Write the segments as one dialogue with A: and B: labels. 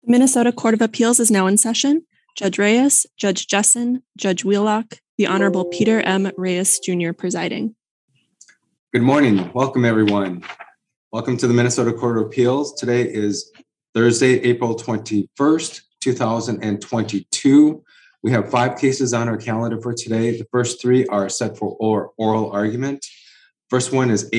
A: The Minnesota Court of Appeals is now in session. Judge Reyes, Judge Jessen, Judge Wheelock, the Honorable Peter M. Reyes Jr. presiding.
B: Good morning. Welcome, everyone. Welcome to the Minnesota Court of Appeals. Today is Thursday, April 21st, 2022. We have 5 cases on our calendar for today. The first 3 are set for oral argument. First one is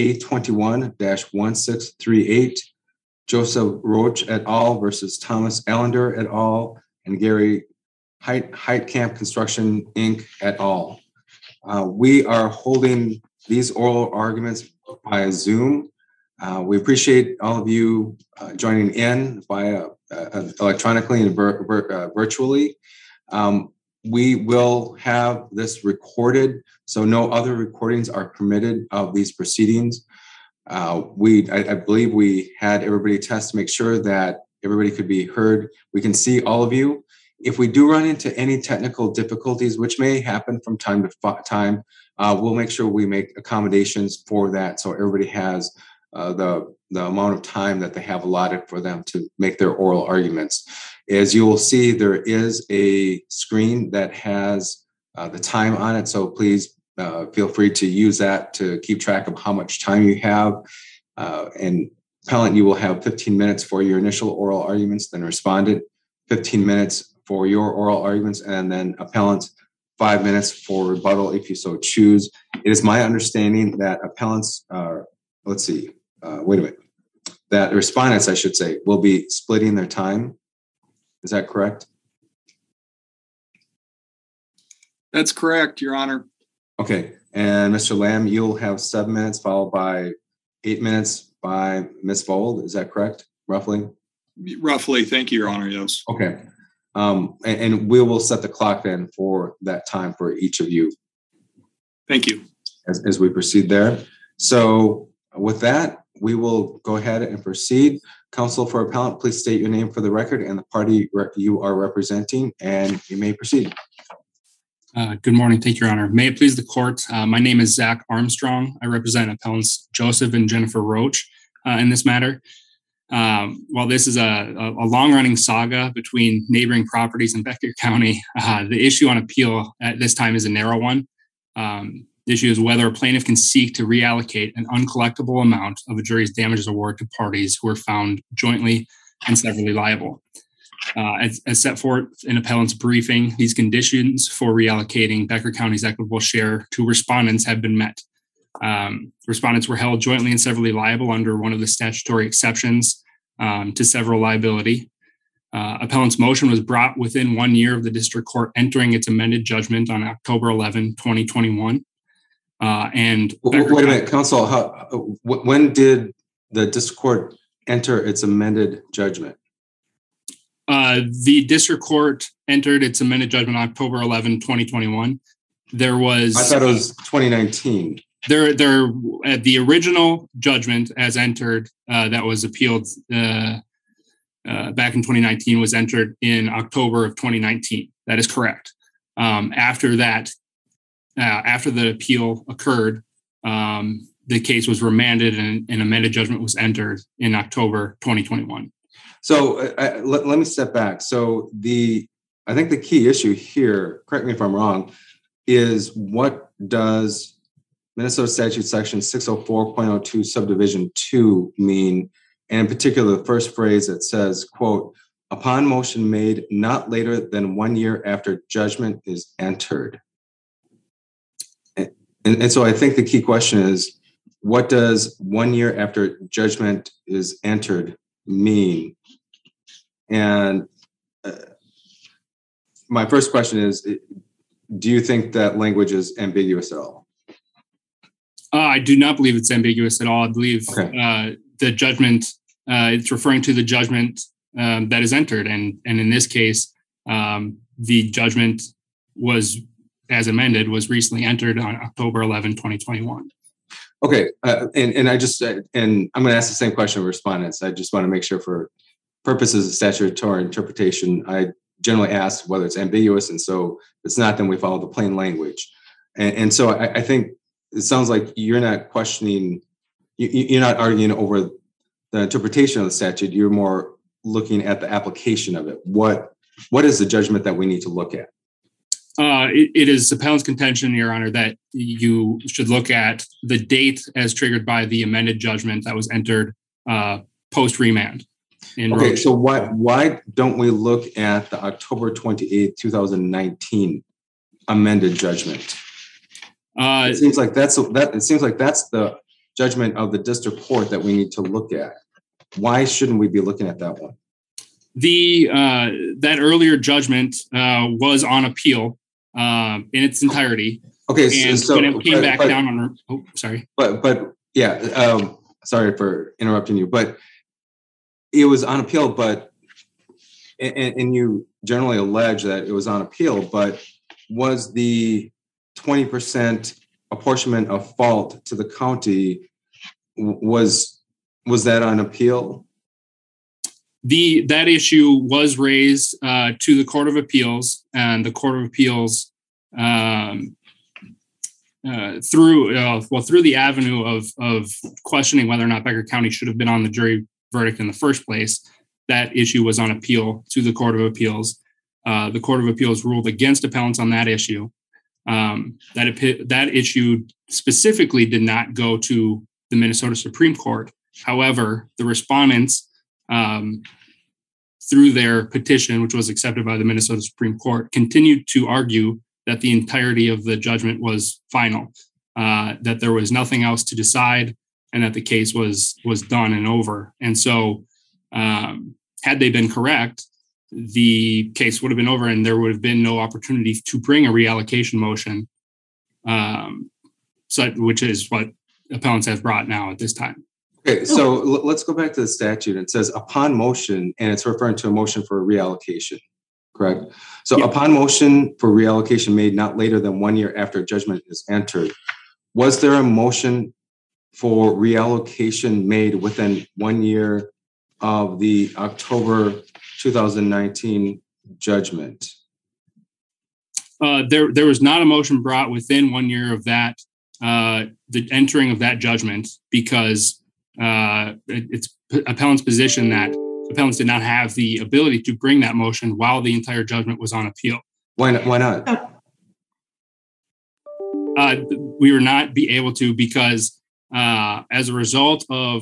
B: A21-1638, Joseph Roach et al. Versus Thomas Allender et al. And Gary Heitkamp Construction Inc. et al. We are holding these oral arguments via Zoom. We appreciate all of you joining in via electronically and virtually. We will have this recorded, so no other recordings are permitted of these proceedings. I believe we had everybody test to make sure that everybody could be heard. We can see all of you. If we do run into any technical difficulties, which may happen from time to time, we'll make sure we make accommodations for that so everybody has the amount of time that they have allotted for them to make their oral arguments. As you will see, there is a screen that has the time on it, so please feel free to use that to keep track of how much time you have. And appellant, you will have 15 minutes for your initial oral arguments, then respondent, 15 minutes for your oral arguments, and then appellant, 5 minutes for rebuttal if you so choose. It is my understanding that appellants are, that respondents, I should say, will be splitting their time. Is that correct?
C: That's correct, Your Honor.
B: Okay, and Mr. Lamb, you'll have 7 minutes followed by 8 minutes by Ms. Vold. Is that correct, roughly?
C: Roughly, thank you, Your Honor, yes.
B: Okay, and we will set the clock then for that time for each of you.
C: Thank you.
B: As we proceed there. So with that, we will go ahead and proceed. Counsel for appellant, please state your name for the record and the party you are representing, and you may proceed.
D: Good morning. Thank you, Your Honor. May it please the court. My name is Zach Armstrong. I represent appellants Joseph and Jennifer Roach in this matter. While this is a long-running saga between neighboring properties in Becker County, the issue on appeal at this time is a narrow one. The issue is whether a plaintiff can seek to reallocate an uncollectible amount of a jury's damages award to parties who are found jointly and severally liable. As set forth in appellant's briefing, these conditions for reallocating Becker County's equitable share to respondents have been met. Respondents were held jointly and severally liable under one of the statutory exceptions to several liability. Appellant's motion was brought within 1 year of the district court entering its amended judgment on October 11, 2021. And
B: wait a minute, counsel, when did the district court enter its amended judgment?
D: The district court entered its amended judgment on October 11, 2021. There was...
B: I thought it was 2019.
D: The original judgment as entered that was appealed back in 2019 was entered in October of 2019. That is correct. After that, after the appeal occurred, the case was remanded and an amended judgment was entered in October 2021.
B: So let me step back. So I think the key issue here, correct me if I'm wrong, is what does Minnesota Statute Section 604.02 Subdivision 2 mean? And in particular, the first phrase that says, quote, upon motion made not later than 1 year after judgment is entered. And so I think the key question is, what does 1 year after judgment is entered mean? And my first question is, do you think that language is ambiguous at all?
D: I do not believe it's ambiguous at all. I believe the judgment, it's referring to the judgment that is entered. And in this case, the judgment was, as amended, was recently entered on October 11, 2021.
B: Okay. And I'm going to ask the same question of respondents. I just want to make sure for purposes of statutory interpretation, I generally ask whether it's ambiguous. And so if it's not, then we follow the plain language. And so I think it sounds like you're not questioning, you're not arguing over the interpretation of the statute. You're more looking at the application of it? What is the judgment that we need to look at?
D: It is appellant's contention, Your Honor, that you should look at the date as triggered by the amended judgment that was entered post remand.
B: Okay, so why don't we look at the October 28th, 2019 amended judgment? It seems like that's the judgment of the district court that we need to look at. Why shouldn't we be looking at that one?
D: That earlier judgment was on appeal in its entirety.
B: Okay,
D: and so when it came back down on, sorry.
B: But yeah, sorry for interrupting you, but it was on appeal, but and you generally allege that it was on appeal, but was the 20% apportionment of fault to the county, was that on appeal?
D: That issue was raised to the Court of Appeals, and the Court of Appeals through the avenue of questioning whether or not Becker County should have been on the jury verdict in the first place. That issue was on appeal to the Court of Appeals. The Court of Appeals ruled against appellants on that issue. That issue specifically did not go to the Minnesota Supreme Court. However, the respondents, through their petition, which was accepted by the Minnesota Supreme Court, continued to argue that the entirety of the judgment was final, that there was nothing else to decide, and that the case was done and over. And so had they been correct, the case would have been over and there would have been no opportunity to bring a reallocation motion, which is what appellants have brought now at this time.
B: Okay, so let's go back to the statute. It says upon motion, and it's referring to a motion for reallocation, correct? So upon motion for reallocation made not later than 1 year after judgment is entered, was there a motion for reallocation made within 1 year of the October 2019 judgment?
D: There was not a motion brought within 1 year of that, the entering of that judgment, because it's appellant's position that appellants did not have the ability to bring that motion while the entire judgment was on appeal.
B: Why not?
D: We were not be able to because as a result of,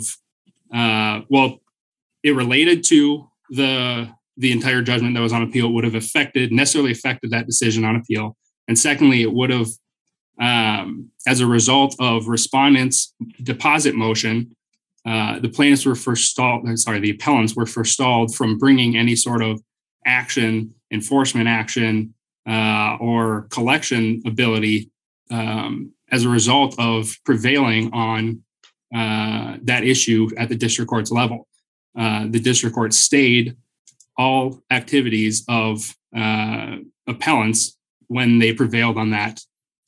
D: it related to the entire judgment that was on appeal would have necessarily affected that decision on appeal. And secondly, it would have, as a result of respondents' deposit motion, the appellants were forestalled from bringing any sort of action, enforcement action, or collection ability as a result of prevailing on that issue at the district court's level. The district court stayed all activities of appellants when they prevailed on that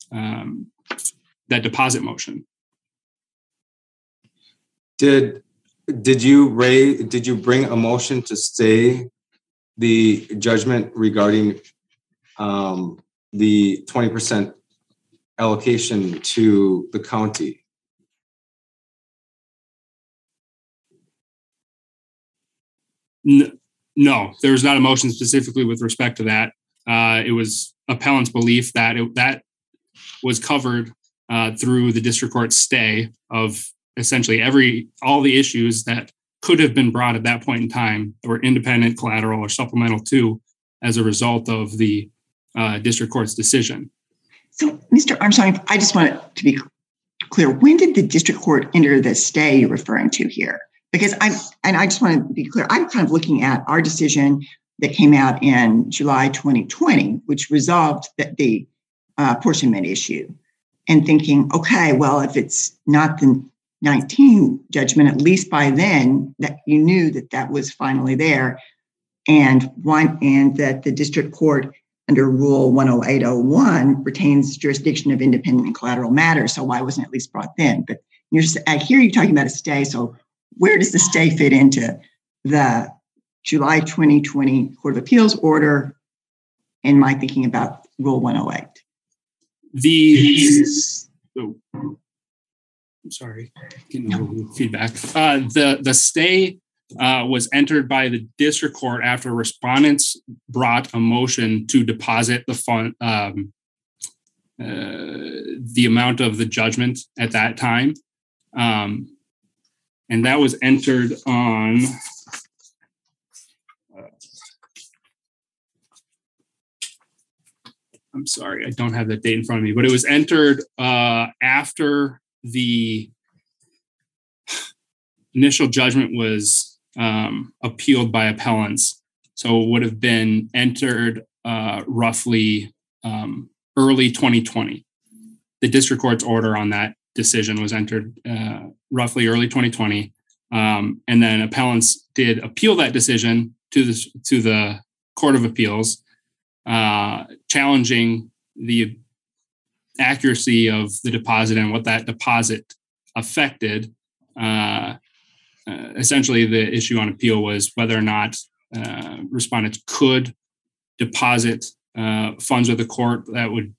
D: deposit motion. Did
B: you bring a motion to stay the judgment regarding the 20% allocation to the county?
D: No, there was not a motion specifically with respect to that. It was appellant's belief that that was covered through the district court's stay of essentially all the issues that could have been brought at that point in time that were independent, collateral, or supplemental to as a result of the district court's decision.
E: So, Mr. Armstrong, I just want it to be clear. When did the district court enter the stay you're referring to here? Because I just want to be clear, I'm kind of looking at our decision that came out in July 2020, which resolved the apportionment issue, and thinking, okay, well, if it's not the 19 judgment, at least by then that you knew that was finally there, and that the district court under Rule 10801 retains jurisdiction of independent and collateral matters. So why wasn't it at least brought then? But I hear you talking about a stay. So where does the stay fit into the July 2020 Court of Appeals order and my thinking about Rule 108?
D: Sorry, getting a little feedback. The stay was entered by the district court after respondents brought a motion to deposit the fund, the amount of the judgment at that time. And that was entered on I'm sorry, I don't have that date in front of me, but it was entered after the initial judgment was appealed by appellants. So it would have been entered roughly early 2020. The district court's order on that decision was entered roughly early 2020. And then appellants did appeal that decision to the Court of Appeals, challenging the accuracy of the deposit and what that deposit affected. Essentially, the issue on appeal was whether or not respondents could deposit funds with the court that would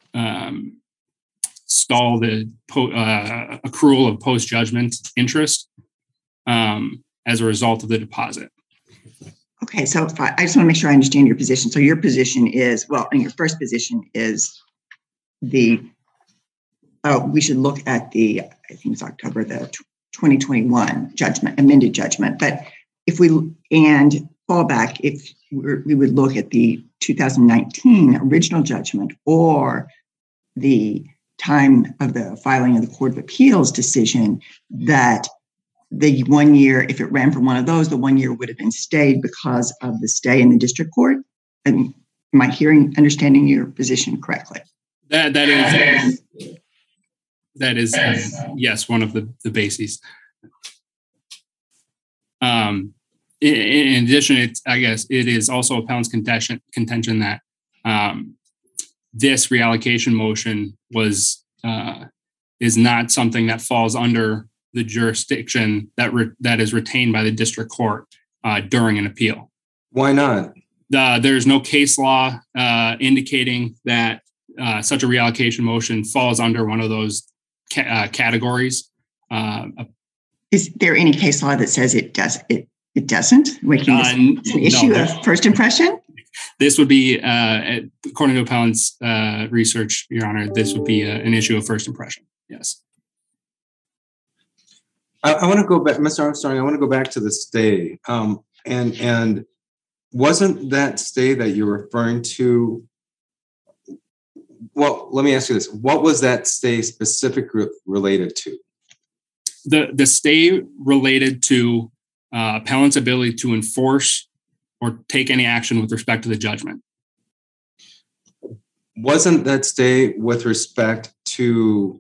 D: stall the accrual of post-judgment interest as a result of the deposit.
E: Okay, so I just want to make sure I understand your position. So your position is, well, and your first position is we should look at the, I think it's October, the 2021 judgment, amended judgment. But if we, and fallback, if we would look at the 2019 original judgment or the time of the filing of the Court of Appeals decision, that the 1 year, if it ran for one of those, the 1 year would have been stayed because of the stay in the district court. And am I understanding your position correctly?
D: That is yes, one of the bases. In addition, I guess it is also appellant's contention that this reallocation motion is not something that falls under the jurisdiction that is retained by the district court during an appeal.
B: Why not?
D: There's no case law indicating that such a reallocation motion falls under one of those categories.
E: Is there any case law that says it doesn't? Making this an issue of first impression?
D: This would be, according to appellant's research, Your Honor, this would be an issue of first impression. Yes.
B: I want to go back, Mr. Armstrong. I want to go back to the stay, and wasn't that stay that you're referring to? Well, let me ask you this: what was that stay specifically related to?
D: The stay related to appellant's ability to enforce or take any action with respect to the judgment.
B: Wasn't that stay with respect to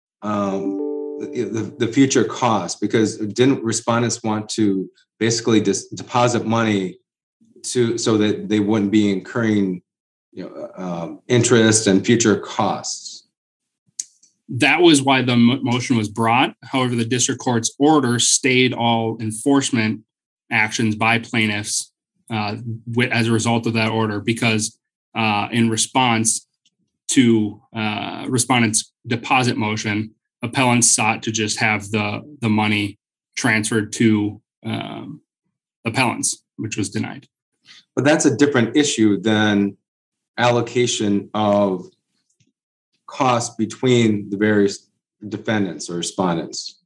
B: the future costs? Because didn't respondents want to basically deposit money so that they wouldn't be incurring interest and future costs?
D: That was why the motion was brought. However, the district court's order stayed all enforcement actions by plaintiffs as a result of that order, because in response to respondents' deposit motion, appellants sought to just have the money transferred to appellants, which was denied.
B: But that's a different issue than allocation of costs between the various defendants or respondents.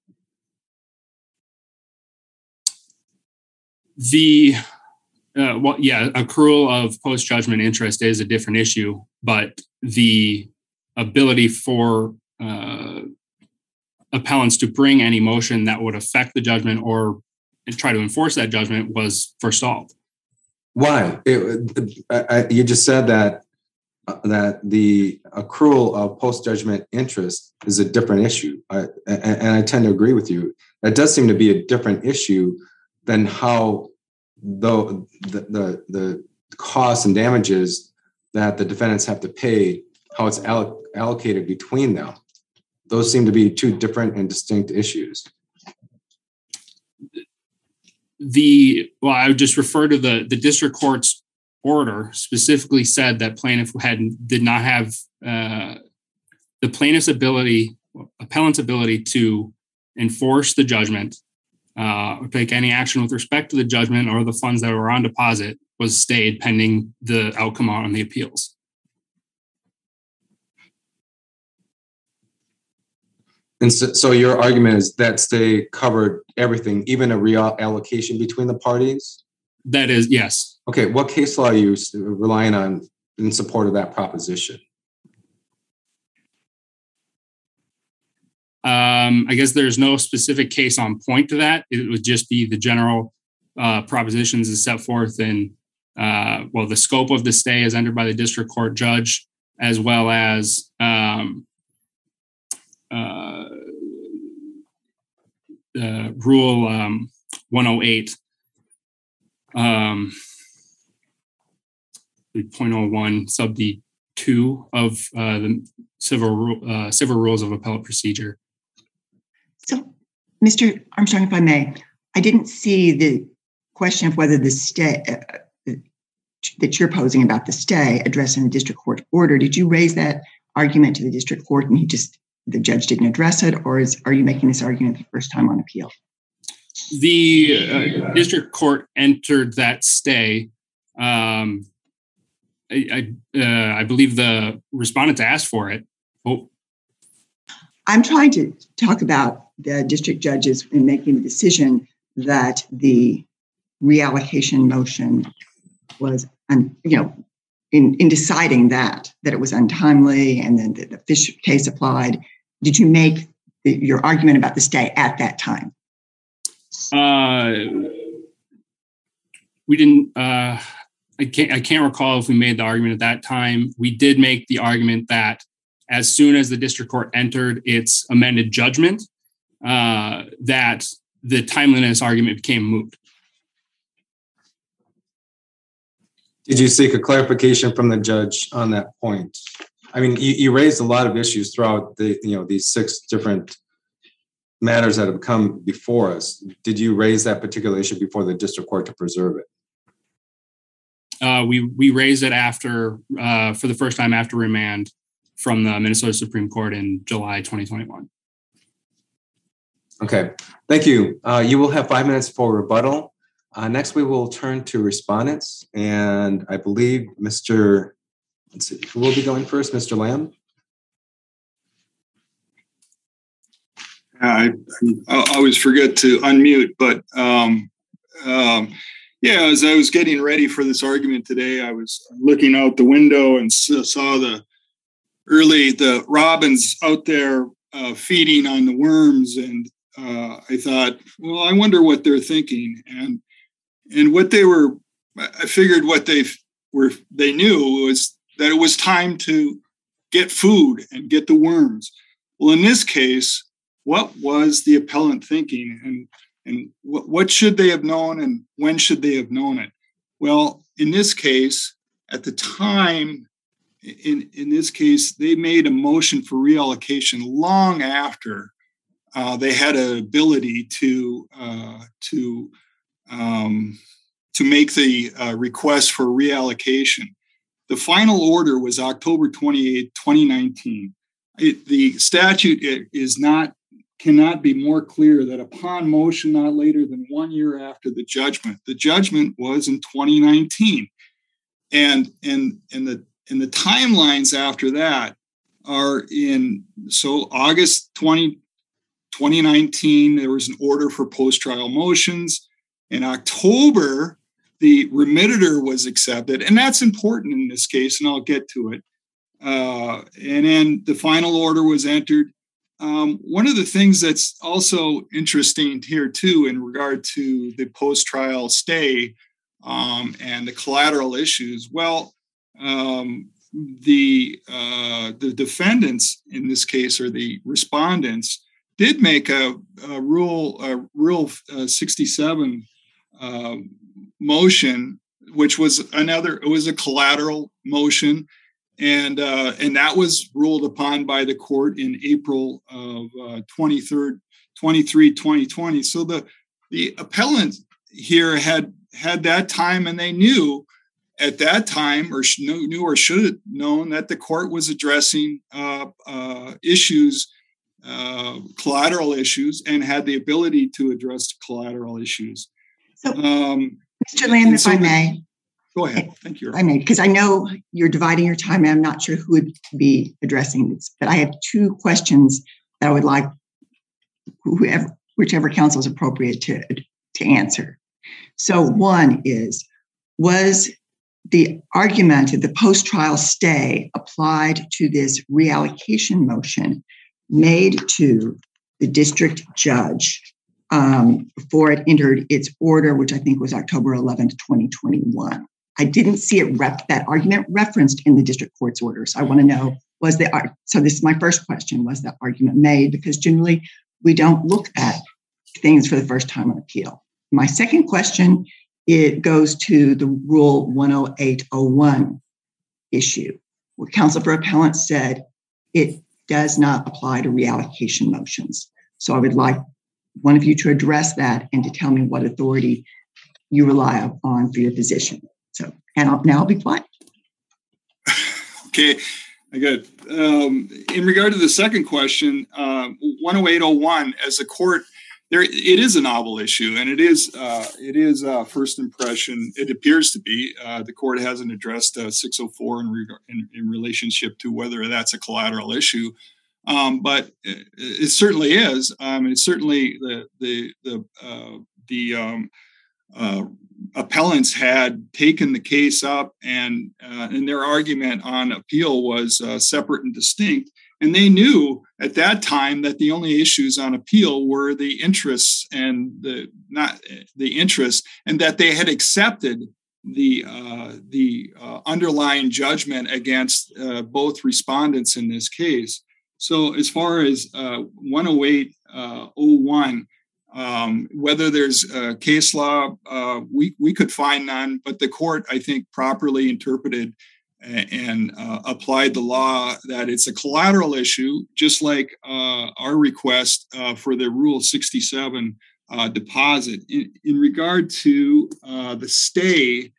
B: Accrual of post-judgment interest is a different issue, but the ability for appellants to bring any motion that would affect the judgment or try to enforce that judgment was forestalled. Why? You just said that the accrual of post-judgment interest is a different issue, and I tend to agree with you. That does seem to be a different issue than how the costs and damages that the defendants have to pay, how it's allocated between them. Those seem to be two different and distinct issues. I would just refer to the district court's order specifically said that plaintiff did not have the appellant's ability to enforce the judgment
D: take any action with respect to the judgment or the funds that were on deposit was stayed pending the outcome on the appeals.
B: And so your argument is that stay covered everything, even a reallocation between the parties?
D: That is, yes.
B: Okay, what case law are you relying on in support of that proposition?
D: I guess there's no specific case on point to that. It would just be the general propositions as set forth in, the scope of the stay as entered by the district court judge, as well as Rule 108, 0.01 sub D 2 of the civil rules of appellate procedure.
E: So, Mr. Armstrong, if I may, I didn't see the question of whether the stay that you're posing about the stay addressing the district court order. Did you raise that argument to the district court and the judge didn't address it, or are you making this argument the first time on appeal?
D: The district court entered that stay. I believe the respondents asked for it. Oh.
E: I'm trying to talk about the district judges in making the decision that the reallocation motion was, in deciding that it was untimely and then the Fisher case applied. Did you make your argument about the stay at that time?
D: We didn't. I can't recall if we made the argument at that time. We did make the argument that as soon as the district court entered its amended judgment, that the timeliness argument became moot.
B: Did you seek a clarification from the judge on that point? I mean, you raised a lot of issues throughout these 6 different matters that have come before us. Did you raise that particular issue before the district court to preserve it?
D: We raised it after, for the first time after remand from the Minnesota Supreme Court in July 2021.
B: Okay, thank you. You will have 5 minutes for rebuttal. Next, we will turn to respondents, and I believe let's see, who will be going first? Mr. Lamb?
C: I always forget to unmute, but as I was getting ready for this argument today, I was looking out the window and saw the robins out there feeding on the worms, and I thought, well, I wonder what they're thinking, and what they were. I figured what they knew was that it was time to get food and get the worms. Well, in this case, what was the appellant thinking, and what should they have known, and when should they have known it? Well, in this case, at the time, in this case, they made a motion for reallocation long after they had an ability to make the request for reallocation. The final order was October 28, 2019. The statute cannot be more clear that upon motion not later than 1 year after the judgment was in 2019. And the timelines after that are August 2019, there was an order for post-trial motions. In October, the remitter was accepted, and that's important in this case, and I'll get to it. And then the final order was entered. One of the things that's also interesting here, too, in regard to the post-trial stay and the collateral issues, the defendants in this case, or the respondents, did make a Rule 67 motion, which was a collateral motion, and that was ruled upon by the court in April of 2020. So the appellant here had that time, and they knew at that time, or knew or should have known, that the court was addressing issues collateral issues and had the ability to address collateral issues.
E: So, Mr. Lamb, if I may.
C: Go ahead. Thank you.
E: I may, because I know you're dividing your time, and I'm not sure who would be addressing this, but I have two questions that I would like whichever counsel is appropriate to answer. So one is, was the argument of the post-trial stay applied to this reallocation motion made to the district judge before it entered its order, which I think was October 11th, 2021? I didn't see that argument referenced in the district court's order. So I want to know, so this is my first question, was that argument made? Because generally we don't look at things for the first time on appeal. My second question, it goes to the Rule 10801 issue, where counsel for appellant said it does not apply to reallocation motions. So I would like one of you to address that and to tell me what authority you rely upon for your position. So, and I'll be quiet.
C: Okay, I got in regard to the second question, 10801, as a court, it is a novel issue, and it is first impression. It appears to be. The court hasn't addressed 604 in relationship to whether that's a collateral issue, but it certainly is. It's certainly the appellants had taken the case up, and their argument on appeal was separate and distinct. And they knew at that time that the only issues on appeal were the interests and not the interests, and that they had accepted the underlying judgment against both respondents in this case. So as far as 10801, whether there's case law, we could find none, but the court, I think, properly interpreted and applied the law that it's a collateral issue, just like our request for the Rule 67 deposit. In regard to the stay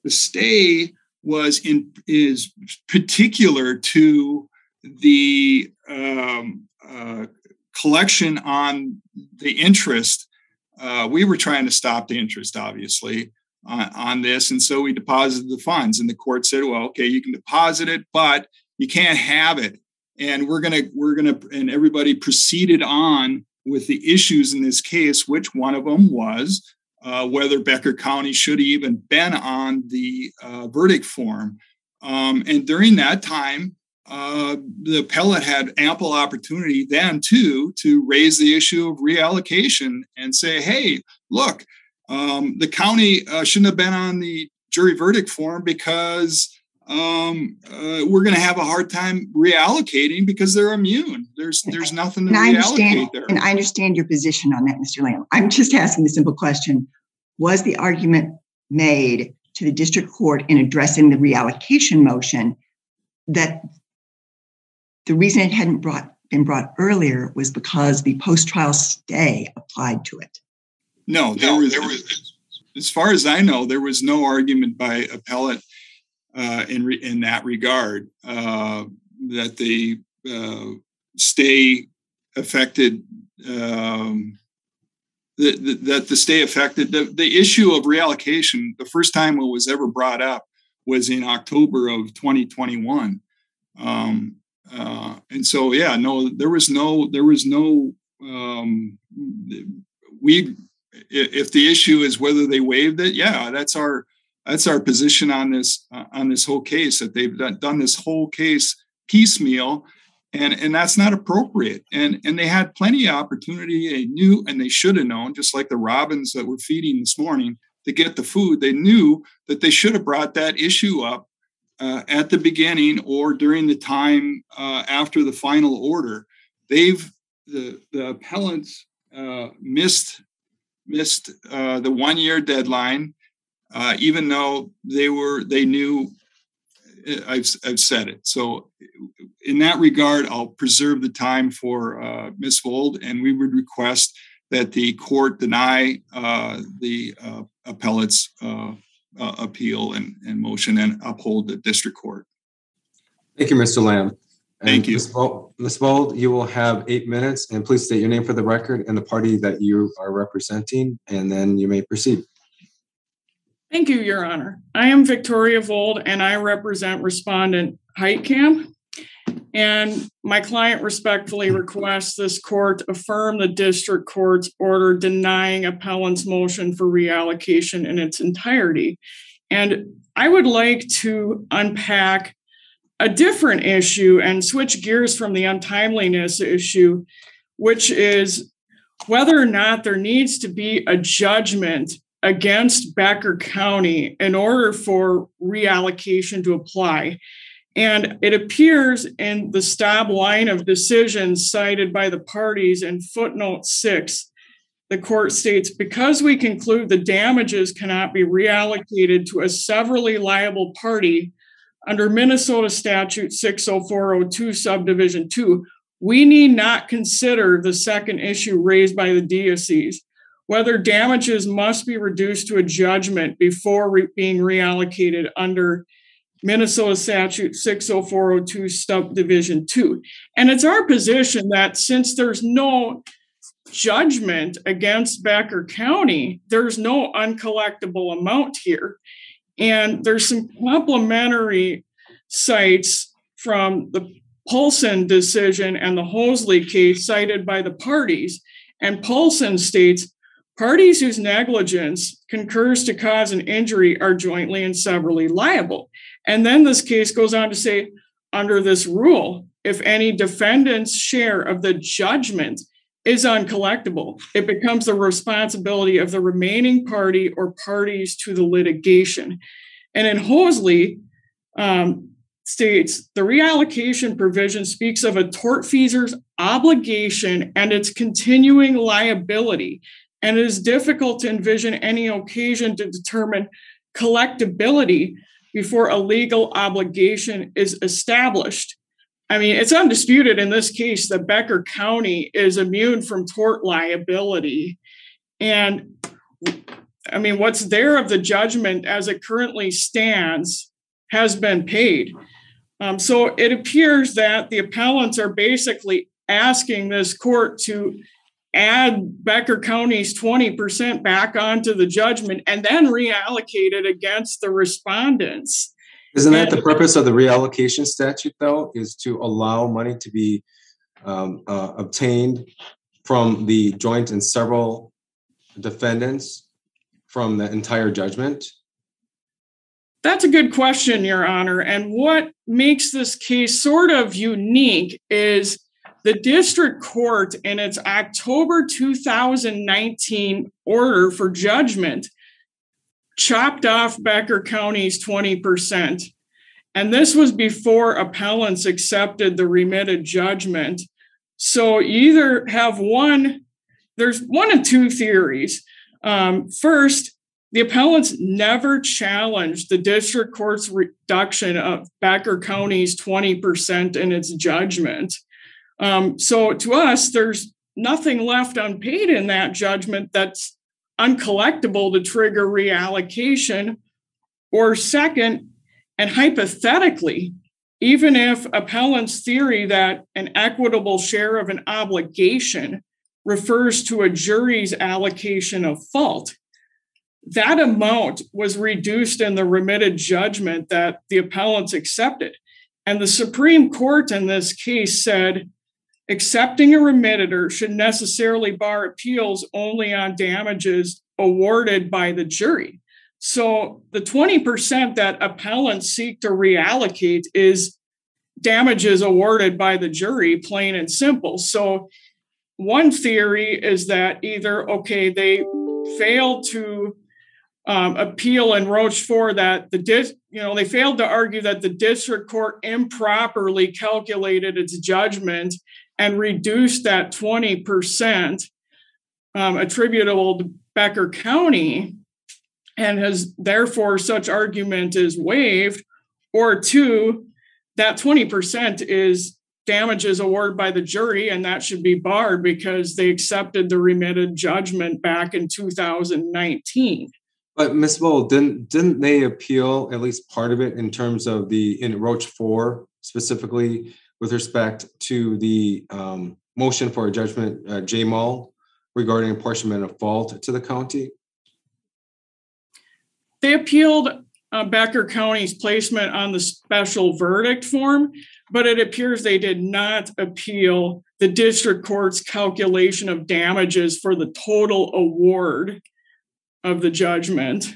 C: is particular to the collection on the interest. We were trying to stop the interest, obviously, on this. And so we deposited the funds, and the court said, well, okay, you can deposit it, but you can't have it. And and everybody proceeded on with the issues in this case, which one of them was whether Becker County should have even been on the verdict form. And during that time, the appellate had ample opportunity then to raise the issue of reallocation and say, hey, look, the county shouldn't have been on the jury verdict form because we're going to have a hard time reallocating because they're immune. There's nothing to reallocate there.
E: And I understand your position on that, Mr. Lamb. I'm just asking the simple question. Was the argument made to the district court in addressing the reallocation motion that the reason it hadn't been brought earlier was because the post-trial stay applied to it?
C: No, there was, as far as I know, there was no argument by appellate in that regard that the stay affected that the stay affected the issue of reallocation. The first time it was ever brought up was in October of 2021. And so, yeah, no, there was no, if the issue is whether they waived it, yeah, that's our position on this whole case, that they've done this whole case piecemeal, and that's not appropriate. And they had plenty of opportunity. They knew, and they should have known, just like the robins that were feeding this morning to get the food. They knew that they should have brought that issue up at the beginning or during the time after the final order. The appellants missed the 1 year deadline, even though they knew. I've said it. So in that regard, I'll preserve the time for Ms. Vold, and we would request that the court deny the appellate's appeal and motion and uphold the district court.
B: Thank you, Mr. Lamb.
C: Thank you.
B: Ms. Bold, you will have 8 minutes, and please state your name for the record and the party that you are representing, and then you may proceed.
F: Thank you, Your Honor. I am Victoria Vold, and I represent Respondent Heitkamp. And my client respectfully requests this court affirm the district court's order denying appellant's motion for reallocation in its entirety. And I would like to unpack a different issue and switch gears from the untimeliness issue, which is whether or not there needs to be a judgment against Becker County in order for reallocation to apply. And it appears in the Staub line of decisions cited by the parties in footnote 6, the court states, because we conclude the damages cannot be reallocated to a severally liable party under Minnesota Statute 60402 subdivision 2, we need not consider the second issue raised by the diocese, whether damages must be reduced to a judgment before being reallocated under Minnesota Statute 60402 subdivision 2. And it's our position that since there's no judgment against Becker County, there's no uncollectible amount here. And there's some complementary cites from the Paulson decision and the Hosley case cited by the parties. And Paulson states, parties whose negligence concurs to cause an injury are jointly and severally liable. And then this case goes on to say, under this rule, if any defendant's share of the judgment is uncollectible, it becomes the responsibility of the remaining party or parties to the litigation. And in Hosley, states the reallocation provision speaks of a tortfeasor's obligation and its continuing liability, and it is difficult to envision any occasion to determine collectability before a legal obligation is established. I mean, it's undisputed in this case that Becker County is immune from tort liability. And I mean, what's there of the judgment as it currently stands has been paid. So it appears that the appellants are basically asking this court to add Becker County's 20% back onto the judgment and then reallocate it against the respondents.
B: Isn't that the purpose of the reallocation statute, though, is to allow money to be obtained from the joint and several defendants from the entire judgment?
F: That's a good question, Your Honor. And what makes this case sort of unique is the district court in its October 2019 order for judgment chopped off Becker County's 20%. And this was before appellants accepted the remitted judgment. So you either have there's one of two theories. First, the appellants never challenged the district court's reduction of Becker County's 20% in its judgment. So to us, there's nothing left unpaid in that judgment that's uncollectible to trigger reallocation. Or second, and hypothetically, even if appellant's theory that an equitable share of an obligation refers to a jury's allocation of fault, that amount was reduced in the remitted judgment that the appellants accepted. And the Supreme Court in this case said, accepting a remittitor should necessarily bar appeals only on damages awarded by the jury. So the 20% that appellants seek to reallocate is damages awarded by the jury, plain and simple. So one theory is that either, they failed to appeal in Rochefort that they failed to argue that the district court improperly calculated its judgment and reduced that 20% attributable to Becker County, and has therefore such argument is waived, or two, that 20% is damages awarded by the jury, and that should be barred because they accepted the remitted judgment back in 2019.
B: But Ms. Bold, didn't they appeal at least part of it in terms of in Rochefort specifically, with respect to the motion for a judgment, J. Mull, regarding apportionment of fault to the county?
F: They appealed Becker County's placement on the special verdict form, but it appears they did not appeal the district court's calculation of damages for the total award of the judgment.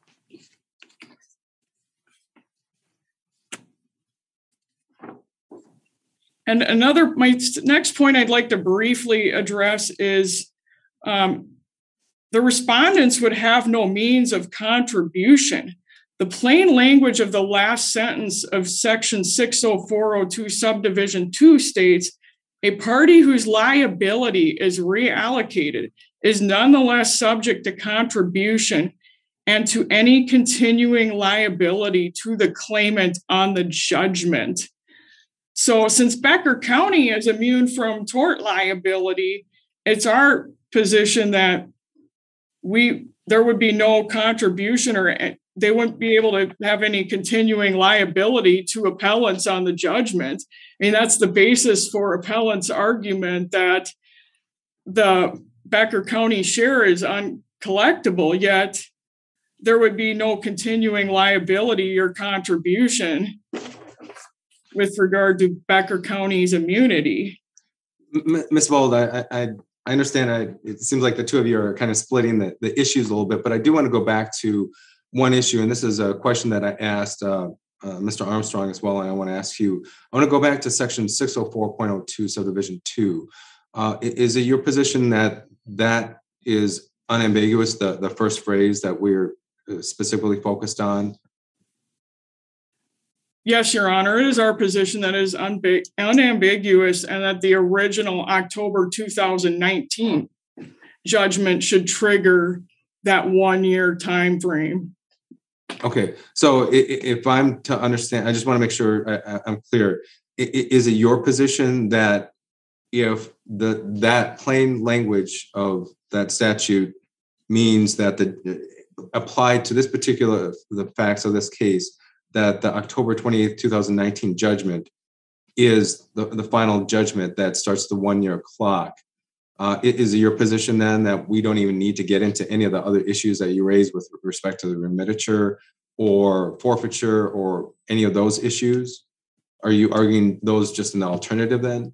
F: And my next point I'd like to briefly address is the respondents would have no means of contribution. The plain language of the last sentence of section 60402 subdivision 2 states, a party whose liability is reallocated is nonetheless subject to contribution and to any continuing liability to the claimant on the judgment. So since Becker County is immune from tort liability, it's our position that there would be no contribution, or they wouldn't be able to have any continuing liability to appellants on the judgment. I mean, that's the basis for appellants' argument that the Becker County share is uncollectible, yet there would be no continuing liability or contribution with regard to Becker County's immunity.
B: Ms. Vold, I understand. It seems like the two of you are kind of splitting the issues a little bit, but I do want to go back to one issue, and this is a question that I asked Mr. Armstrong as well, and I want to ask you. I want to go back to section 604.02 subdivision 2. Is it your position that that is unambiguous, the first phrase that we're specifically focused on?
F: Yes, Your Honor, it is our position that is unambiguous, and that the original October 2019 judgment should trigger that 1 year time frame. Okay, so if I'm to understand, I just want to make sure I'm clear. Is it your position that if that plain language of that statute means that applied to this particular, the facts of this case, that the October 28th, 2019 judgment is the final judgment that starts the 1 year clock? Is it your position then that we don't even need to get into any of the other issues that you raised with respect to the remediature or forfeiture or any of those issues? Are you arguing those just an alternative then?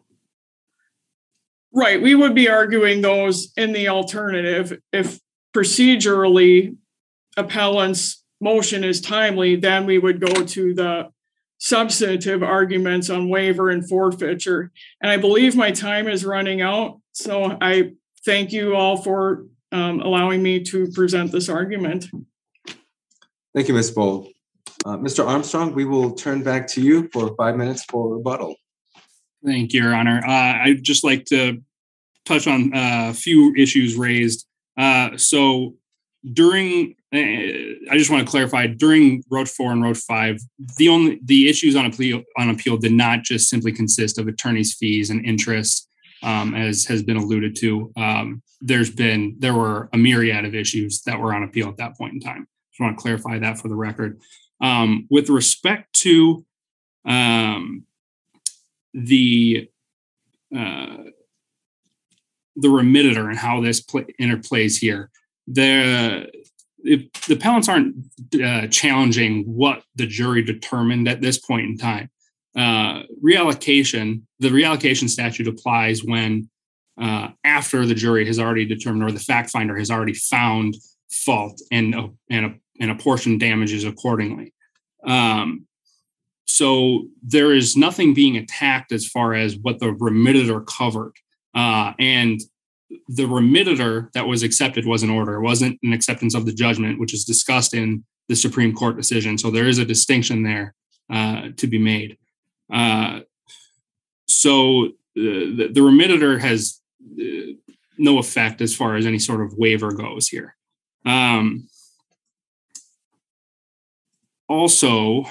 F: Right. We would be arguing those in the alternative. If procedurally appellant's motion is timely, then we would go to the substantive arguments on waiver and forfeiture. And I believe my time is running out. So I thank you all for allowing me to present this argument. Thank you, Ms. Bold. Mr. Armstrong, we will turn back to you for 5 minutes for rebuttal.
D: Thank you, Your Honor. I'd just like to touch on a few issues raised. So during, I just want to clarify, during Roach 4 and Roach 5, the issues on appeal did not just simply consist of attorney's fees and interest, as has been alluded to. There were a myriad of issues that were on appeal at that point in time. Just want to clarify that for the record. With respect to the remediator and how this interplays here, the appellants aren't challenging what the jury determined at this point in time. The reallocation statute applies when after the jury has already determined, or the fact finder has already found fault and apportioned damages accordingly. So there is nothing being attacked as far as what the remediator covered. And the remediator that was accepted was an order. It wasn't an acceptance of the judgment, which is discussed in the Supreme Court decision. So there is a distinction there to be made. So the remediator has no effect as far as any sort of waiver goes here. Also,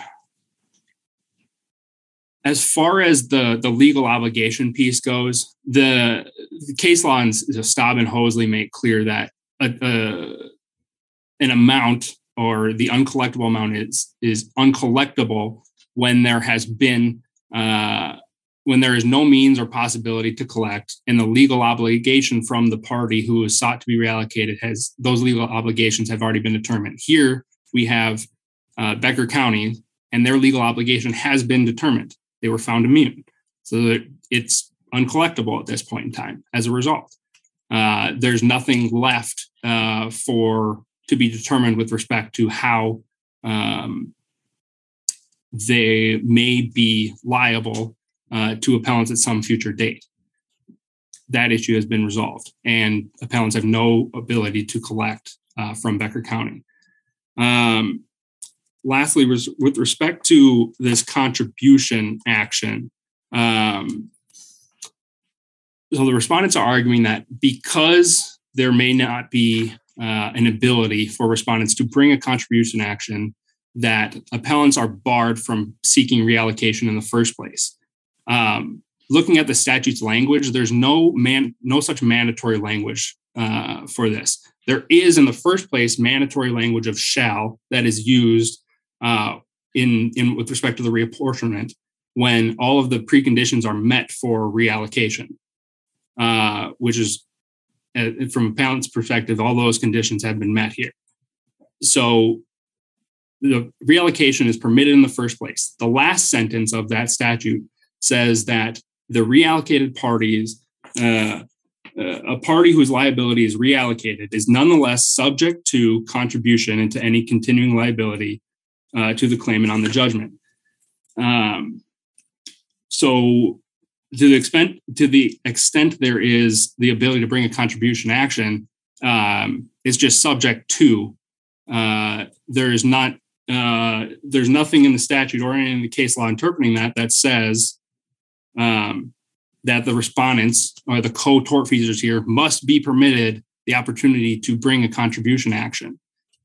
D: as far as the legal obligation piece goes, the case law in Staub and Hosley make clear that an amount, or the uncollectible amount, is uncollectible when there has been when there is no means or possibility to collect, and the legal obligation from the party who is sought to be reallocated those legal obligations have already been determined. Here we have Becker County, and their legal obligation has been determined. They were found immune, so that it's uncollectible at this point in time. As a result, there's nothing left to be determined with respect to how they may be liable to appellants at some future date. That issue has been resolved, and appellants have no ability to collect from Becker County. Lastly, with respect to this contribution action, so the respondents are arguing that because there may not be an ability for respondents to bring a contribution action, that appellants are barred from seeking reallocation in the first place. Looking at the statute's language, there's no such mandatory language for this. There is, in the first place, mandatory language of shall that is used in with respect to the reapportionment when all of the preconditions are met for reallocation, which is, from appellant's perspective, all those conditions have been met here. So the reallocation is permitted in the first place. The last sentence of that statute says that the reallocated parties, a party whose liability is reallocated, is nonetheless subject to contribution into any continuing liability to the claimant on the judgment. So to the extent there is the ability to bring a contribution action, it's just subject to. There's nothing in the statute or in the case law interpreting that says that the respondents or the co-tortfeasors here must be permitted the opportunity to bring a contribution action.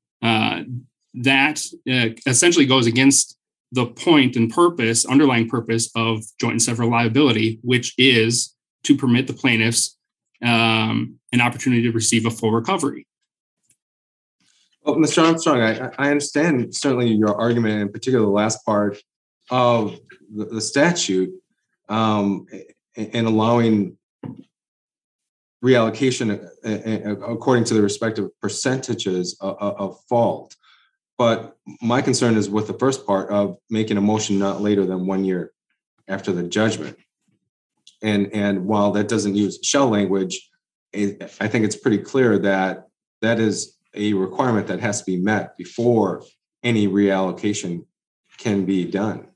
D: That essentially goes against the point and underlying purpose of joint and several liability, which is to permit the plaintiffs an opportunity to receive a full recovery.
B: Well, Mr. Armstrong, I understand certainly your argument, in particular the last part of the statute, in allowing reallocation according to the respective percentages of fault. But my concern is with the first part of making a motion not later than 1 year after the judgment. And while that doesn't use shall language, I think it's pretty clear that that is a requirement that has to be met before any reallocation can be done.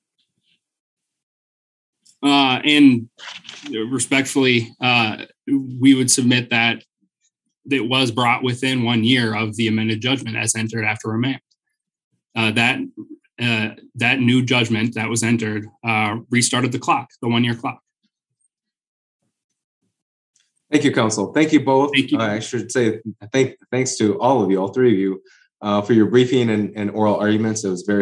D: And respectfully, we would submit that it was brought within 1 year of the amended judgment as entered after remand. That new judgment that was entered restarted the clock, the 1 year clock.
B: Thank you, counsel. Thank you both.
D: Thank you.
B: I should say thanks to all of you, all three of you, for your briefing and oral arguments. It was very